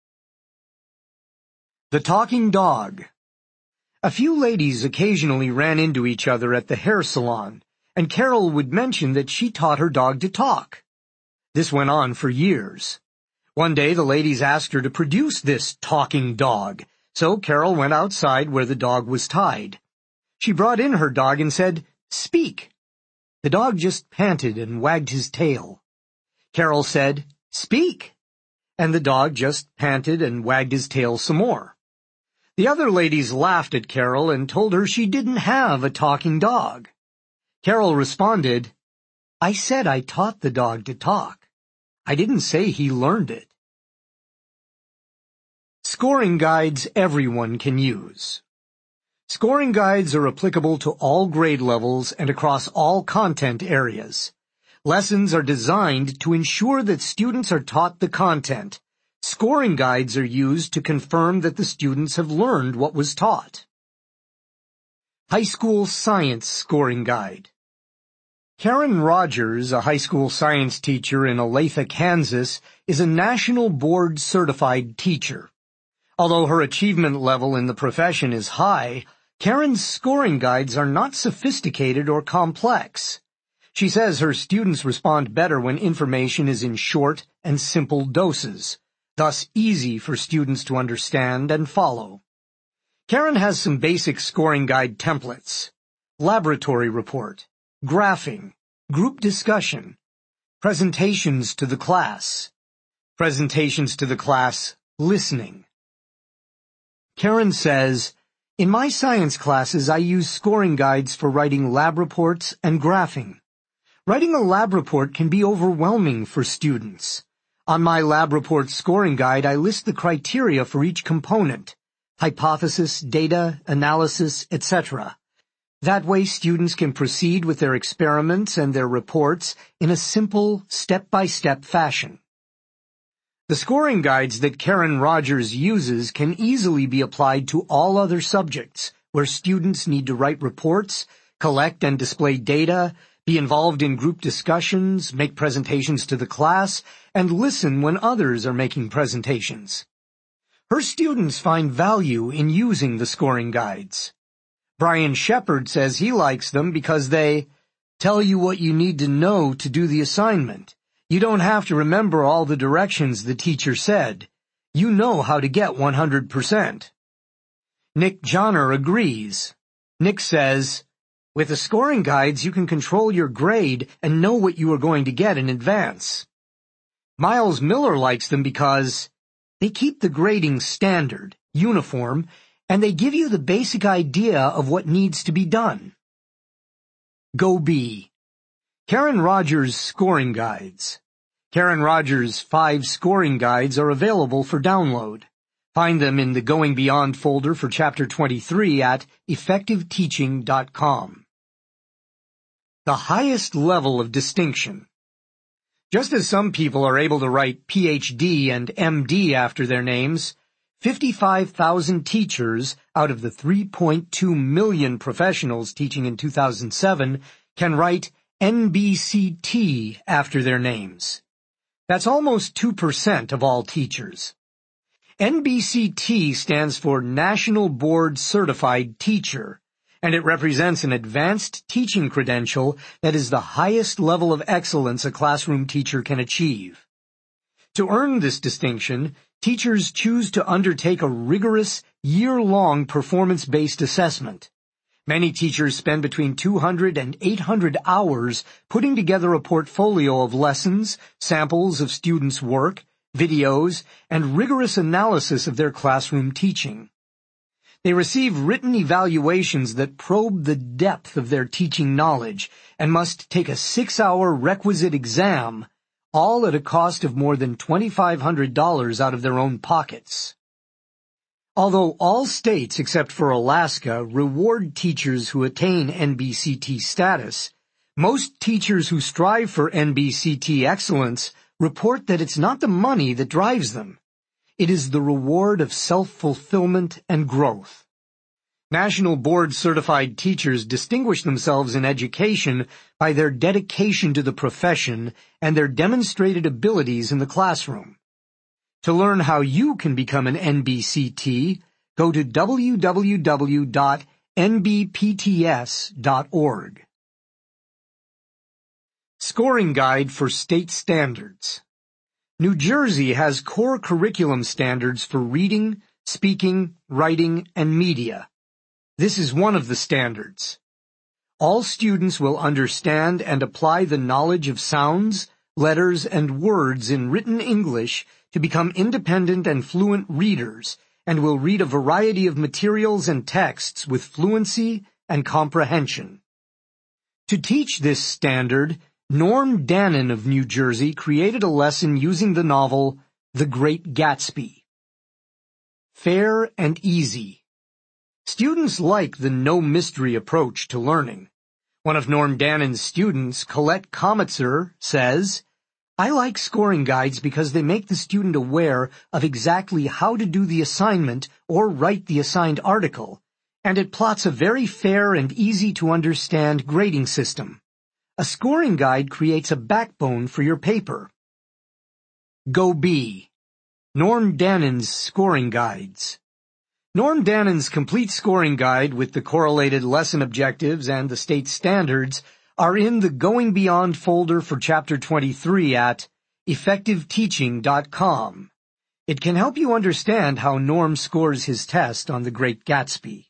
The Talking Dog. A few ladies occasionally ran into each other at the hair salon, and Carol would mention that she taught her dog to talk. This went on for years. One day the ladies asked her to produce this talking dog, so Carol went outside where the dog was tied. She brought in her dog and said, "Speak." The dog just panted and wagged his tail. Carol said, "Speak," and the dog just panted and wagged his tail some more. The other ladies laughed at Carol and told her she didn't have a talking dog. Carol responded, "I said I taught the dog to talk. I didn't say he learned it." Scoring guides everyone can use. Scoring guides are applicable to all grade levels and across all content areas. Lessons are designed to ensure that students are taught the content. Scoring guides are used to confirm that the students have learned what was taught. High School Science Scoring Guide. Karen Rogers, a high school science teacher in Olathe, Kansas, is a national board certified teacher. Although her achievement level in the profession is high, Karen's scoring guides are not sophisticated or complex. She says her students respond better when information is in short and simple doses, thus easy for students to understand and follow. Karen has some basic scoring guide templates: laboratory report, graphing, group discussion, presentations to the class, listening. Karen says, "In my science classes, I use scoring guides for writing lab reports and graphing. Writing a lab report can be overwhelming for students. On my lab report scoring guide, I list the criteria for each component: hypothesis, data, analysis, etc. That way, students can proceed with their experiments and their reports in a simple, step-by-step fashion." The scoring guides that Karen Rogers uses can easily be applied to all other subjects where students need to write reports, collect and display data, be involved in group discussions, make presentations to the class, and listen when others are making presentations. Her students find value in using the scoring guides. Brian Shepard says he likes them because they tell you what you need to know to do the assignment. You don't have to remember all the directions the teacher said. You know how to get 100%. Nick Johnner agrees. Nick says, with the scoring guides, you can control your grade and know what you are going to get in advance. Miles Miller likes them because they keep the grading standard, uniform, and they give you the basic idea of what needs to be done. Go B. Karen Rogers Scoring Guides. Karen Rogers' 5 scoring guides are available for download. Find them in the Going Beyond folder for Chapter 23 at effectiveteaching.com. The highest level of distinction. Just as some people are able to write PhD and MD after their names, 55,000 teachers out of the 3.2 million professionals teaching in 2007 can write NBCT after their names. That's almost 2% of all teachers. NBCT stands for National Board Certified Teacher, and it represents an advanced teaching credential that is the highest level of excellence a classroom teacher can achieve. To earn this distinction, teachers choose to undertake a rigorous, year-long performance-based assessment. Many teachers spend between 200 and 800 hours putting together a portfolio of lessons, samples of students' work, videos, and rigorous analysis of their classroom teaching. They receive written evaluations that probe the depth of their teaching knowledge and must take a 6-hour requisite exam, all at a cost of more than $2,500 out of their own pockets. Although all states except for Alaska reward teachers who attain NBCT status, most teachers who strive for NBCT excellence report that it's not the money that drives them. It is the reward of self-fulfillment and growth. National Board Certified Teachers distinguish themselves in education by their dedication to the profession and their demonstrated abilities in the classroom. To learn how you can become an NBCT, go to www.nbpts.org. Scoring Guide for State Standards. New Jersey has core curriculum standards for reading, speaking, writing, and media. This is one of the standards. All students will understand and apply the knowledge of sounds, letters, and words in written English to become independent and fluent readers, and will read a variety of materials and texts with fluency and comprehension. To teach this standard, Norm Dannon of New Jersey created a lesson using the novel The Great Gatsby. Fair and easy. Students like the no-mystery approach to learning. One of Norm Dannon's students, Colette Komitzer, says, I like scoring guides because they make the student aware of exactly how to do the assignment or write the assigned article, and it plots a very fair and easy-to-understand grading system. A scoring guide creates a backbone for your paper. Go B. Norm Dannon's Scoring Guides. Norm Dannon's complete scoring guide with the correlated lesson objectives and the state standards are in the Going Beyond folder for Chapter 23 at effectiveteaching.com. It can help you understand how Norm scores his test on The Great Gatsby.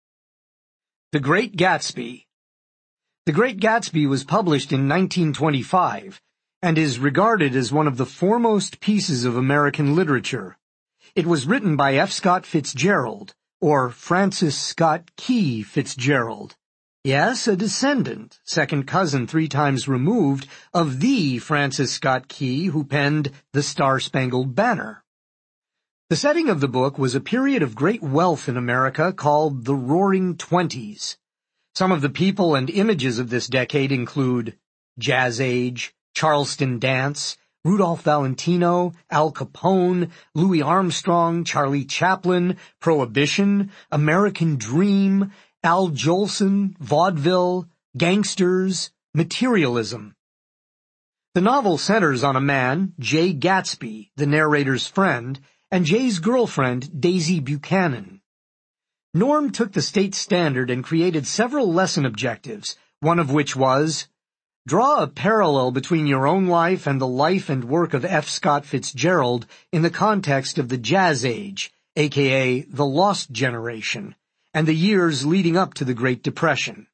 The Great Gatsby. The Great Gatsby was published in 1925 and is regarded as one of the foremost pieces of American literature. It was written by F. Scott Fitzgerald, or Francis Scott Key Fitzgerald. Yes, a descendant, second cousin 3 times removed, of the Francis Scott Key who penned The Star-Spangled Banner. The setting of the book was a period of great wealth in America called the Roaring Twenties. Some of the people and images of this decade include Jazz Age, Charleston Dance, Rudolph Valentino, Al Capone, Louis Armstrong, Charlie Chaplin, Prohibition, American Dream, Al Jolson, vaudeville, gangsters, materialism. The novel centers on a man, Jay Gatsby, the narrator's friend, and Jay's girlfriend, Daisy Buchanan. Norm took the state standard and created several lesson objectives, one of which was, draw a parallel between your own life and the life and work of F. Scott Fitzgerald in the context of the Jazz Age, aka the Lost Generation, and the years leading up to the Great Depression.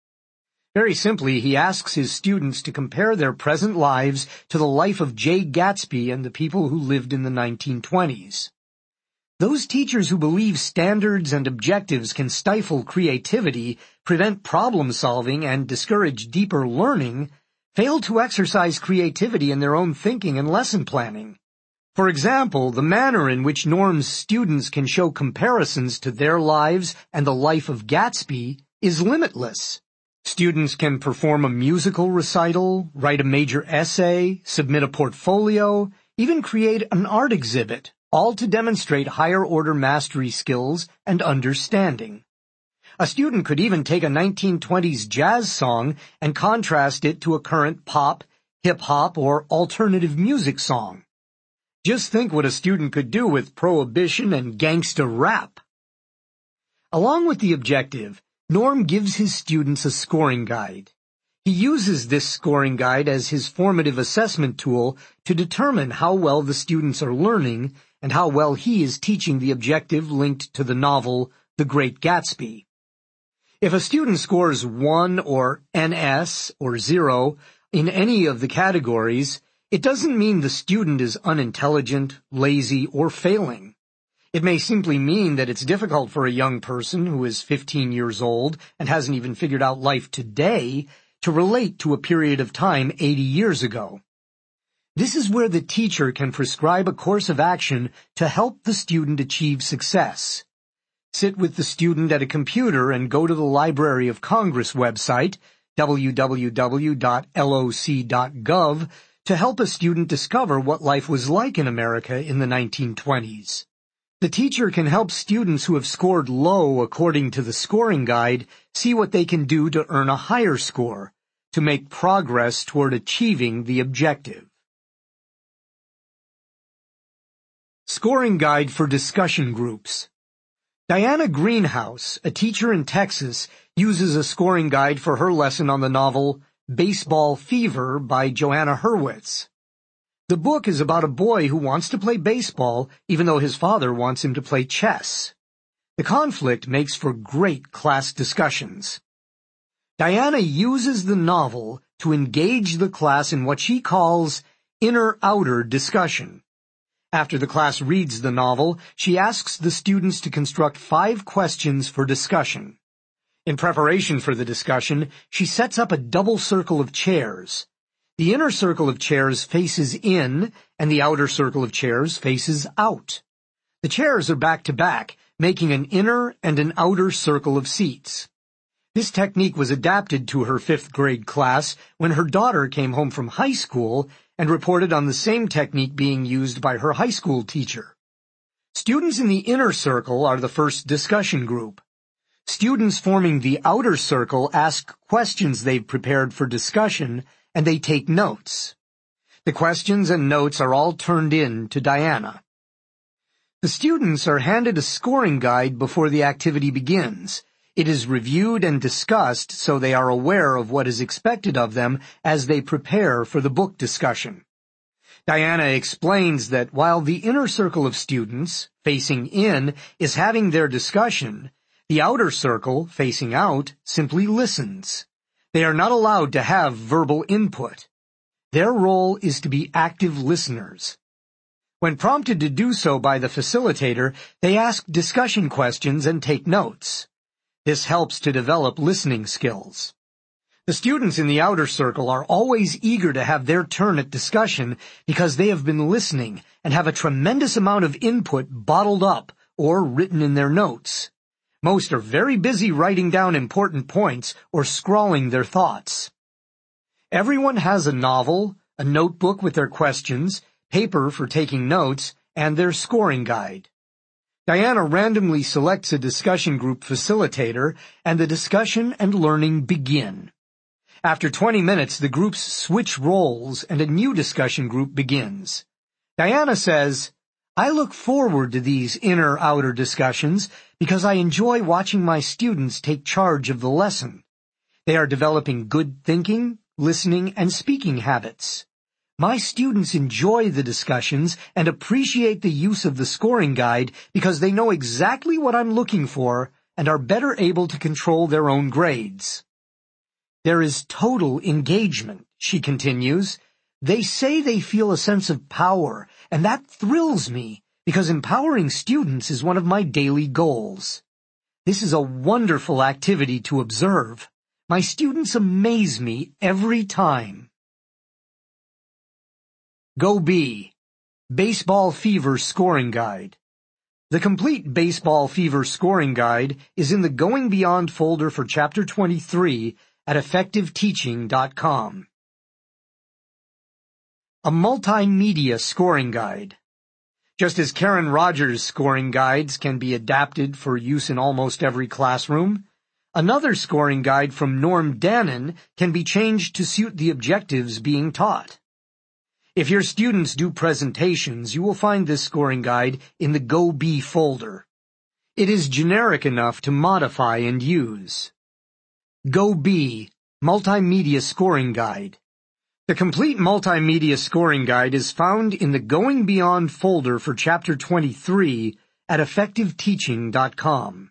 Very simply, he asks his students to compare their present lives to the life of Jay Gatsby and the people who lived in the 1920s. Those teachers who believe standards and objectives can stifle creativity, prevent problem-solving, and discourage deeper learning, fail to exercise creativity in their own thinking and lesson planning. For example, the manner in which Norm's students can show comparisons to their lives and the life of Gatsby is limitless. Students can perform a musical recital, write a major essay, submit a portfolio, even create an art exhibit, all to demonstrate higher-order mastery skills and understanding. A student could even take a 1920s jazz song and contrast it to a current pop, hip-hop, or alternative music song. Just think what a student could do with Prohibition and gangsta rap. Along with the objective, Norm gives his students a scoring guide. He uses this scoring guide as his formative assessment tool to determine how well the students are learning and how well he is teaching the objective linked to the novel The Great Gatsby. If a student scores 1 or NS or 0 in any of the categories, it doesn't mean the student is unintelligent, lazy, or failing. It may simply mean that it's difficult for a young person who is 15 years old and hasn't even figured out life today to relate to a period of time 80 years ago. This is where the teacher can prescribe a course of action to help the student achieve success. Sit with the student at a computer and go to the Library of Congress website, www.loc.gov, to help a student discover what life was like in America in the 1920s. The teacher can help students who have scored low according to the scoring guide see what they can do to earn a higher score, to make progress toward achieving the objective. Scoring Guide for Discussion Groups. Diana Greenhouse, a teacher in Texas, uses a scoring guide for her lesson on the novel Baseball Fever by Joanna Hurwitz. The book is about a boy who wants to play baseball even though his father wants him to play chess. The conflict makes for great class discussions. Diana uses the novel to engage the class in what she calls inner-outer discussion. After the class reads the novel, she asks the students to construct 5 questions for discussion. In preparation for the discussion, she sets up a double circle of chairs. The inner circle of chairs faces in, and the outer circle of chairs faces out. The chairs are back to back, making an inner and an outer circle of seats. This technique was adapted to her 5th grade class when her daughter came home from high school and reported on the same technique being used by her high school teacher. Students in the inner circle are the first discussion group. Students forming the outer circle ask questions they've prepared for discussion, and they take notes. The questions and notes are all turned in to Diana. The students are handed a scoring guide before the activity begins. It is reviewed and discussed so they are aware of what is expected of them as they prepare for the book discussion. Diana explains that while the inner circle of students, facing in, is having their discussion, the outer circle, facing out, simply listens. They are not allowed to have verbal input. Their role is to be active listeners. When prompted to do so by the facilitator, they ask discussion questions and take notes. This helps to develop listening skills. The students in the outer circle are always eager to have their turn at discussion because they have been listening and have a tremendous amount of input bottled up or written in their notes. Most are very busy writing down important points or scrawling their thoughts. Everyone has a novel, a notebook with their questions, paper for taking notes, and their scoring guide. Diana randomly selects a discussion group facilitator, and the discussion and learning begin. After 20 minutes, the groups switch roles and a new discussion group begins. Diana says, "I look forward to these inner-outer discussions because I enjoy watching my students take charge of the lesson. They are developing good thinking, listening, and speaking habits. My students enjoy the discussions and appreciate the use of the scoring guide because they know exactly what I'm looking for and are better able to control their own grades." There is total engagement, she continues. They say they feel a sense of power, and that thrills me because empowering students is one of my daily goals. This is a wonderful activity to observe. My students amaze me every time. Go B. Baseball Fever Scoring Guide. The complete Baseball Fever Scoring Guide is in the Going Beyond folder for Chapter 23 at effectiveteaching.com. A multimedia scoring guide. Just as Karen Rogers' scoring guides can be adapted for use in almost every classroom, another scoring guide from Norm Dannon can be changed to suit the objectives being taught. If your students do presentations, you will find this scoring guide in the Go B folder. It is generic enough to modify and use. Go B, Multimedia Scoring Guide. The complete Multimedia Scoring Guide is found in the Going Beyond folder for Chapter 23 at effectiveteaching.com.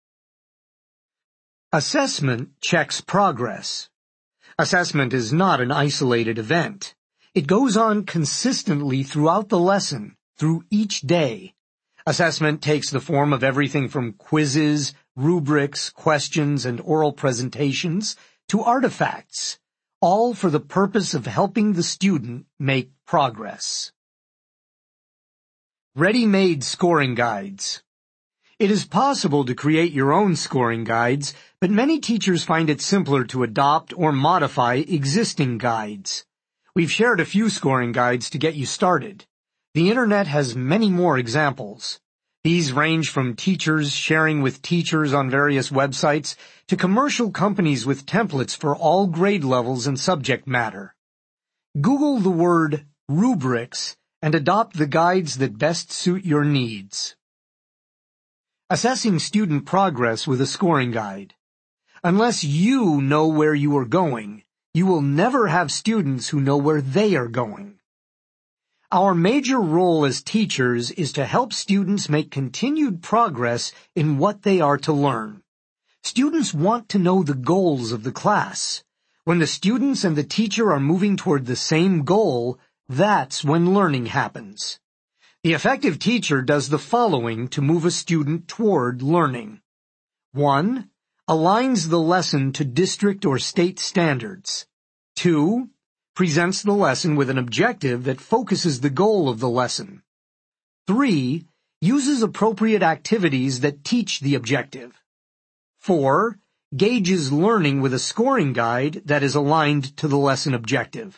Assessment checks progress. Assessment is not an isolated event. It goes on consistently throughout the lesson, through each day. Assessment takes the form of everything from quizzes, rubrics, questions, and oral presentations to artifacts, all for the purpose of helping the student make progress. Ready-made scoring guides. It is possible to create your own scoring guides, but many teachers find it simpler to adopt or modify existing guides. We've shared a few scoring guides to get you started. The Internet has many more examples. These range from teachers sharing with teachers on various websites to commercial companies with templates for all grade levels and subject matter. Google the word rubrics and adopt the guides that best suit your needs. Assessing student progress with a scoring guide. Unless you know where you are going, you will never have students who know where they are going. Our major role as teachers is to help students make continued progress in what they are to learn. Students want to know the goals of the class. When the students and the teacher are moving toward the same goal, that's when learning happens. The effective teacher does the following to move a student toward learning. 1. Aligns the lesson to district or state standards. 2. Presents the lesson with an objective that focuses the goal of the lesson. 3. Uses appropriate activities that teach the objective. 4. Gauges learning with a scoring guide that is aligned to the lesson objective.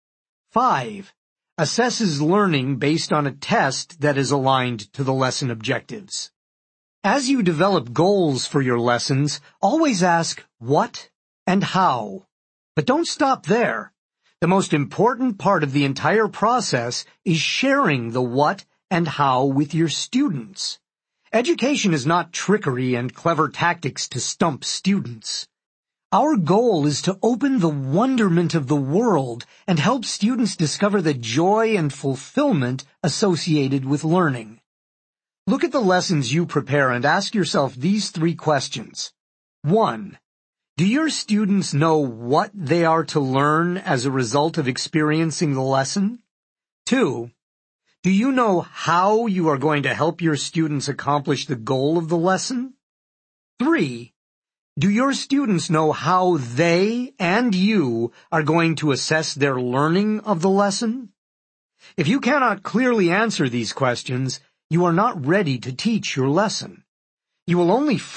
5. Assesses learning based on a test that is aligned to the lesson objectives. As you develop goals for your lessons, always ask what and how. But don't stop there. The most important part of the entire process is sharing the what and how with your students. Education is not trickery and clever tactics to stump students. Our goal is to open the wonderment of the world and help students discover the joy and fulfillment associated with learning. Look at the lessons you prepare and ask yourself these 3 questions. 1. Do your students know what they are to learn as a result of experiencing the lesson? 2. Do you know how you are going to help your students accomplish the goal of the lesson? 3. Do your students know how they and you are going to assess their learning of the lesson? If you cannot clearly answer these questions, you are not ready to teach your lesson. You will only